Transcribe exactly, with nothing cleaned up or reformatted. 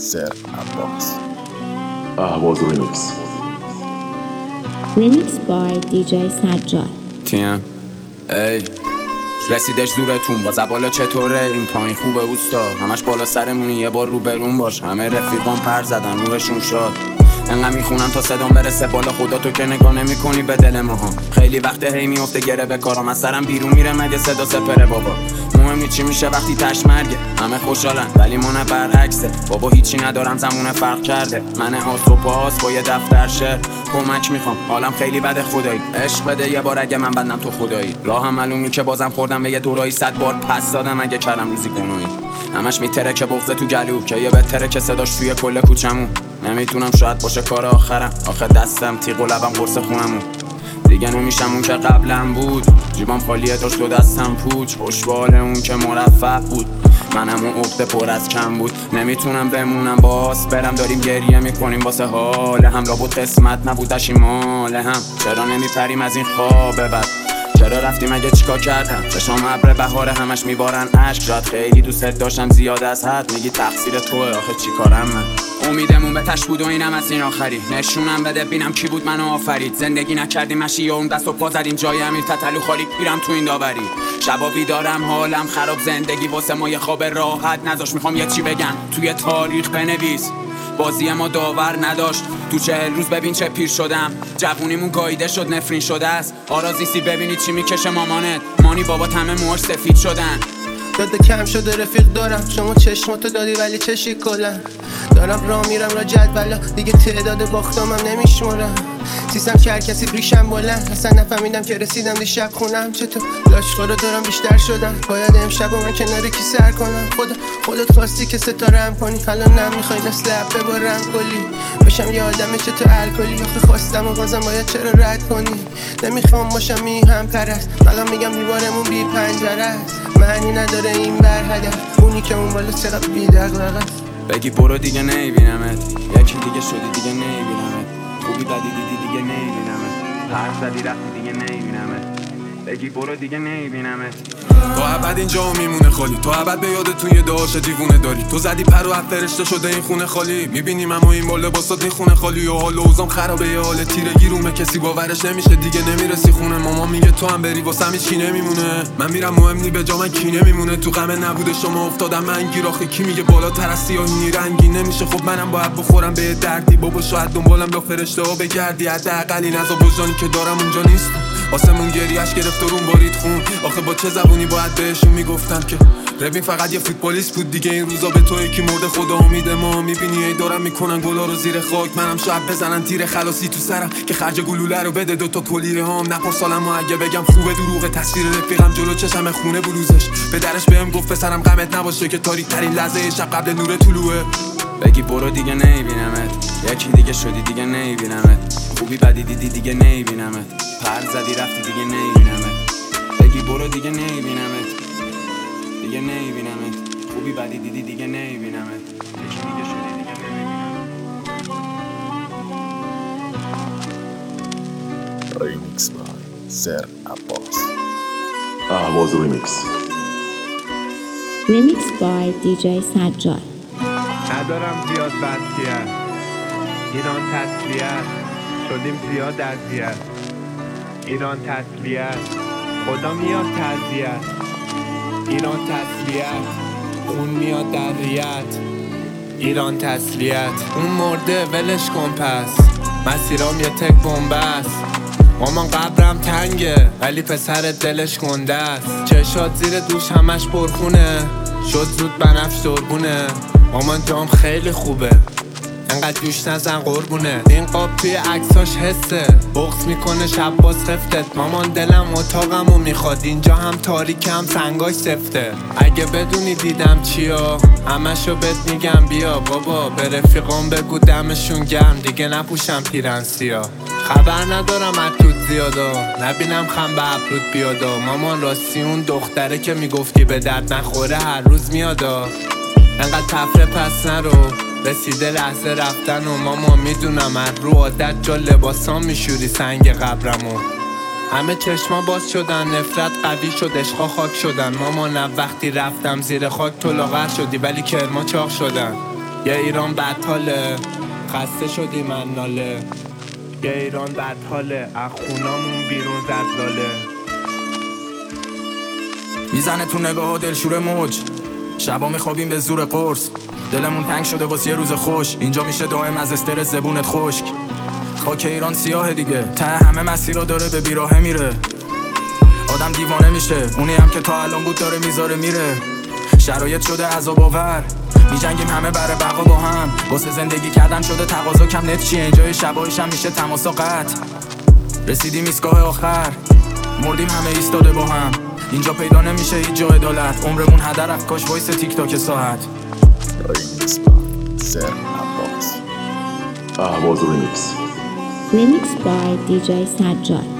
سر عباس اهواز ریمیکس Remix by دی جی سجاد. تیم ای رسیدش زورتون با زبالا چطوره؟ این پایین خوبه اوستا، همش بالا سرمونی، یه بار رو برون باش. همه رفیقان پر زدن روحشون شاد، انقدر میخونم تا صدام برسه بالا. خدا تو که نگاه نمی کنی به دل ماها. خیلی وقت هی میفته گره به کارام، از سرم بیرون میره مگه صدا سپره بابا. مهمی چی میشه وقتی تش مرگه، همه خوشحالن ولی من برعکسه. بابا هیچی ندارم زمونه فرق کرده، من آس و پاس با یه دفتر شعر. کمک میخوام حالم خیلی بده خدایی، عشق بده یه بار اگه من بندم تو خدایی. راهم معلومی که بازم خوردم به یه دورایی، صد بار پس دادم اگه کردم روزی گناهی. همش میتره که بغضه تو گلو، که یه بهتره که صداش توی کل کوچمون. نمیتونم شاید باشه کار آخرم، آخه دستم تیغ و لبم قرص خونمون. دیگه نمیشم اون که قبلم بود، جیبام خالیه داشت و دستم پوچ. خوشبال اون که مرفع بود، منم اون عقده پر از کم بود. نمیتونم بمونم باز برم، داریم گریه میکنیم واسه حال هم. لابد قسمت نبود داشتیم مال هم. چرا نمیپریم از این خواب بد؟ چرا رفتیم اگه چیکار کردم؟ چشام ابر بهاره همش میبارن اشک. شاید خیلی دوست داشتم زیاد از حد، میگی تقصیر توه، آخه چیکارم من؟ امیدمون به تش بود و اینم از این آخری. نشونم بده بینم کی بود منو آفرید. زندگی نکردیم مشی و اون دست و پا زدیم جای امیر تتلو خالی. میرم تو این داوری، شبا بیدارم حالم خراب. زندگی واسه ما یه خواب راحت نذاش. میخوام یه چی بگم توی تاریخ بنویس، بازی ما داور نداشت. تو چهل روز ببین چه پیر شدم، جوونیمون گاییده شد نفرین شده است. آرازیسی ببینی چی میکشه مامانت، مانی بابا همه موهاش سفید شدن. داده کم شده رفیق دارم، شما چشماتو دادی ولی چشی کلن. دارم راه میرم را جدولا، دیگه تعداد باختامم نمیشمرم. سیستم کر کسی ریشم بلند، اصلا نفهمیدم که رسیدم دیشب خونم. چطور لاشخورا دارم بیشتر شدم، باید امشب و من کنار کی سر کنم. خدا خودت خواستی که ستاره هم کنی، حالا نمیخوای مثل عب ببارم کلی. باشم یه آدم چطور الکلی، آخه خواستم و بازم باید چرا رد کنی. نمیخوام باشم می هم پرست، فقط میگم دیوارمون بی پنجره است. معنی نداره این بر هدف، اونی که اون بالا چقدر بی دغدغه است. بگی برو دیگه نمیبینمت، یکی دیگه شدی دیگه نمیبینمت. خوبی بدی دیدی دیگه نمیبینمت، پر زدی رفتی دیگه نمیبینمت. بگی برو دیگه نمیبینمت. تو ابد اینجا میمونه خالی، تو ابد به یادتون یه داش دیوونه داری. تو زدی پر و فرشته شده این خونه خالی. میبینیم اما این بالا لباسات این خونه خالی. و حال اوزام خرابه، یه حال تیرگی رومه، کسی باورش نمیشه دیگه نمیرسی خونه. ماما میگه تو هم بری واسم هیچ کی نمیمونه. من میرم مهم نی به جا من کی نمیمونه. تو غم نبوده شما افتادم من گیر. آخه کی میگه بالاتر از سیاهی رنگی نمیشه؟ خب منم باید بخورم به دردی. بابا شاید دنبالم لا فرشته ها بگردی، حداقل این عذاب وجدانی که دارم اونجا نیست. واسمون گریه‌اش گرفت و رون بارید خون. آخه با چه زبونی باید بهشون میگفتم که ربین فقط یه فوتبالیست بود دیگه. این روزا به تو یکی مرده، خدا امید ما. میبینی ای دارم میکنن گلا رو زیر خاک، منم شاید بزنن تیر خلاصی تو سرم که خرج گلوله رو بده دوتا کلیه هام. نپرسالم و اگه بگم خوبه دروغه، تصویر رفیقم جلو چشم خونه بلوزش. به درش بهم گفت پسرم غمت نباشه که تاریک ترین لحظه شب قبل نور طلوعه. بگی برو دیگه نمیبینمت، یکی دیگه شدی دیگه نمیبینمت. خوبی بدی دیدی دیگه نمیبینمت، پر زدی رفتی دیگه نمیبینمت. بگی برو دیگه نمیبینمت، دیگه نمیبینمت. خوبی بدی دیدی دیگه نمیبینمت، یکی دیگه شدی دیگه نمیبینمت. ریمیکس بای سر عباس اهواز ریمیکس Remix by دی جی سجاد. ندارم زیاد بسیت، ایران تسلیت، شدیم زیاد اذیت. ایران تسلیت، خدا میاد تعزیت. ایران تسلیت، خون میاد در ریت. ایران تسلیت، اون مرده ولش کن پس. مسیرام یه تک بمب است، مامان قبرم تنگه ولی پسر دلش گنده است. چشات زیر دوش همش پرخونه، شد زود بنفش درگونه. مامان جام خیلی خوبه، انقدر جوش نزن قربونه. این قاب توی عکساش حسه، بغض میکنه شب باز خفتت. مامان دلم اتاقمو میخواد، اینجا هم تاریکم سنگاش سفته. اگه بدونی دیدم چیا همشو بهت میگم بیا. بابا به رفیقام بگو دمشون گرم، دیگه نپوشم پیرن سیاه. خبر ندارم اتود زیادا، نبینم خم به ابرود بیادا. مامان راستی اون دختره که میگفتی به درد نخوره هر روز میادا. انقدر تفره پس نرو، رسیده لحظه رفتن و ماما میدونم از رو عادت جا لباسام میشوری سنگ قبرمو. همه چشما باز شدن، نفرت قوی شد، عشقا خاک شدن. ماما نه وقتی رفتم زیر خاک تو لاغر شدی ولی کرما چاق شدن. یه ایران بدحاله خسته شدی من ناله یه ایران بدحاله از خونامون بیرون زلزاله میزنه تو نگاه دلشور موج شبا میخوابیم به زور قرص دلمون تنگ شده واسه یه روز خوش اینجا میشه دائم از استرس زبونت خشک خاک ایران سیاه دیگه ته همه مسیرها داره به بیراهه میره آدم دیوانه میشه اونی هم که تا الان بود داره میذاره میره شرایط شده عذاب آور میجنگیم همه برای بقا با هم واسه زندگی کردن شده تقاضا کم نت چیه اینجای شبایش هم میشه تماسا قطع رسیدیم ایستگاه آخر مردیم همه ایستاده با هم اینجا پیدا نمیشه هیچ جا عدالت عمرمون هدر رفت کاش وایس تیک تاک ساعت ریمیکس با سر عباس. اهواز ریمیکس. Remixed by دی جی Sajjad.